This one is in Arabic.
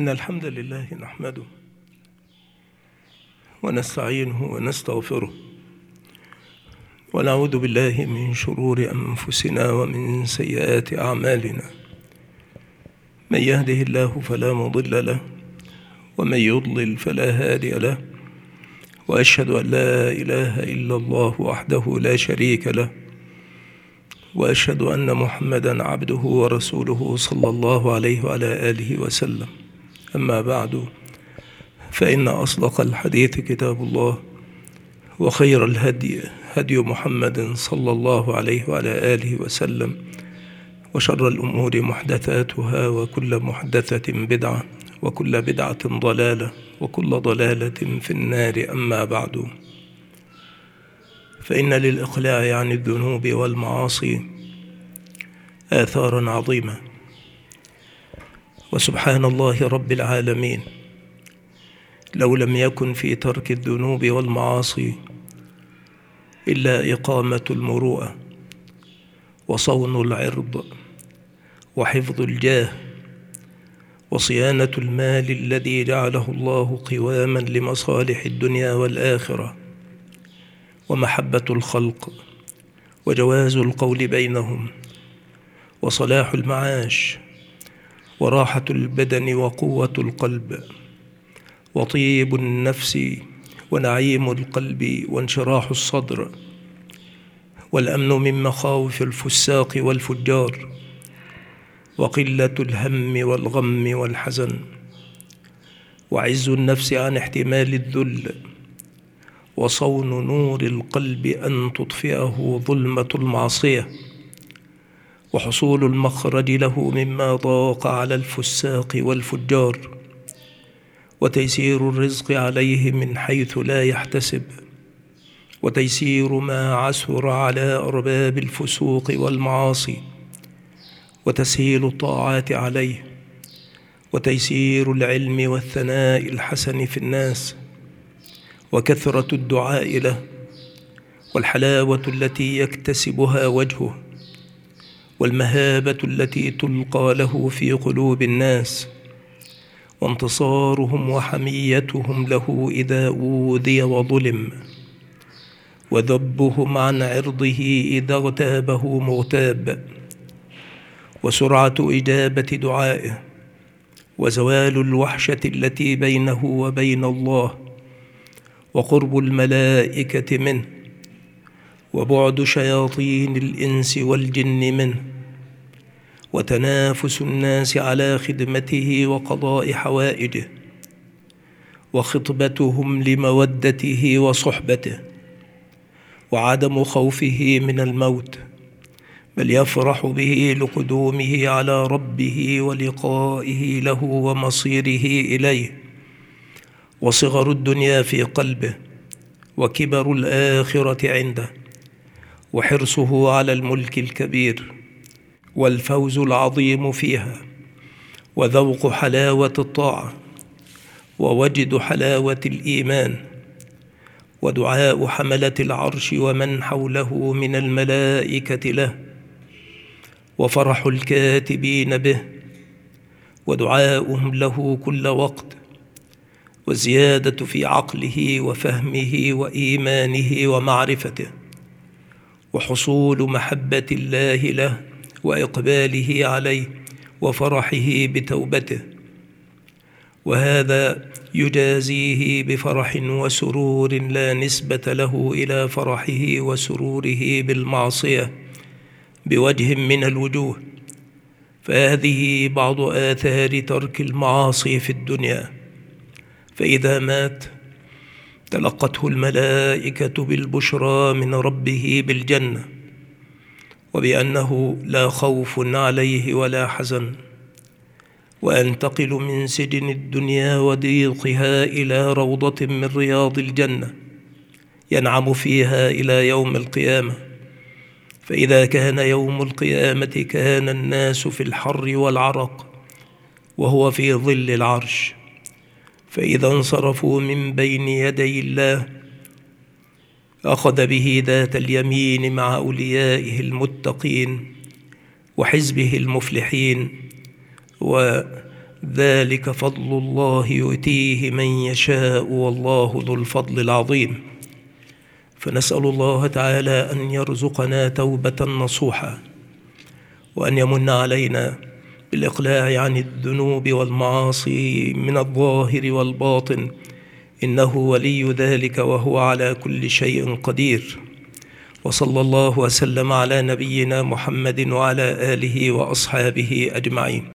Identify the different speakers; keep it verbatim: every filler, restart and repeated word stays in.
Speaker 1: إن الحمد لله نحمده ونستعينه ونستغفره ونعوذ بالله من شرور أنفسنا ومن سيئات أعمالنا. من يهده الله فلا مضل له ومن يضلل فلا هادي له، وأشهد أن لا إله إلا الله وحده لا شريك له، وأشهد أن محمدًا عبده ورسوله صلى الله عليه وعلى آله وسلم. أما بعد، فإن أصدق الحديث كتاب الله، وخير الهدي هدي محمد صلى الله عليه وعلى آله وسلم، وشر الأمور محدثاتها، وكل محدثة بدعة، وكل بدعة ضلالة، وكل ضلالة في النار. أما بعد، فإن للإقلاع عن الذنوب والمعاصي آثارا عظيمة، وسبحان الله رب العالمين، لو لم يكن في ترك الذنوب والمعاصي إلا إقامة المروءة وصون العرض وحفظ الجاه وصيانة المال الذي جعله الله قواما لمصالح الدنيا والآخرة، ومحبة الخلق، وجواز القول بينهم، وصلاح المعاش، وراحة البدن، وقوة القلب، وطيب النفس، ونعيم القلب، وانشراح الصدر، والأمن من مخاوف الفساق والفجار، وقلة الهم والغم والحزن، وعز النفس عن احتمال الذل، وصون نور القلب أن تطفئه ظلمة المعصية، وحصول المخرج له مما ضاق على الفساق والفجار، وتيسير الرزق عليه من حيث لا يحتسب، وتيسير ما عسر على أرباب الفسوق والمعاصي، وتسهيل الطاعات عليه، وتيسير العلم والثناء الحسن في الناس، وكثرة الدعاء له، والحلاوة التي يكتسبها وجهه، والمهابة التي تلقى له في قلوب الناس، وانتصارهم وحميتهم له إذا أوذي وظلم، وذبهم عن عرضه إذا اغتابه مغتاب، وسرعة إجابة دعائه، وزوال الوحشة التي بينه وبين الله، وقرب الملائكة منه، وبعد شياطين الإنس والجن منه، وتنافس الناس على خدمته وقضاء حوائجه، وخطبتهم لمودته وصحبته، وعدم خوفه من الموت، بل يفرح به لقدومه على ربه ولقائه له ومصيره إليه، وصغر الدنيا في قلبه، وكبر الآخرة عنده، وحرصه على الملك الكبير، والفوز العظيم فيها، وذوق حلاوة الطاعة، ووجد حلاوة الإيمان، ودعاء حملة العرش ومن حوله من الملائكة له، وفرح الكاتبين به، ودعاؤهم له كل وقت، والزيادة في عقله وفهمه وإيمانه ومعرفته، وحصول محبة الله له، وإقباله عليه، وفرحه بتوبته، وهذا يجازيه بفرح وسرور لا نسبة له إلى فرحه وسروره بالمعصية بوجه من الوجوه. فهذه بعض آثار ترك المعاصي في الدنيا، فإذا مات تلقته الملائكة بالبشرى من ربه بالجنة، وبأنه لا خوف عليه ولا حزن، وأنتقل من سجن الدنيا وضيقها إلى روضة من رياض الجنة ينعم فيها إلى يوم القيامة. فإذا كان يوم القيامة كان الناس في الحر والعرق، وهو في ظل العرش، فإذا انصرفوا من بين يدي الله أخذ به ذات اليمين مع أوليائه المتقين وحزبه المفلحين، و ذلك فضل الله يؤتيه من يشاء والله ذو الفضل العظيم. فنسأل الله تعالى أن يرزقنا توبة نصوحة، وأن يمن علينا بالإقلاع عن الذنوب والمعاصي من الظاهر والباطن، إنه ولي ذلك وهو على كل شيء قدير. وصلى الله وسلم على نبينا محمد وعلى آله وأصحابه أجمعين.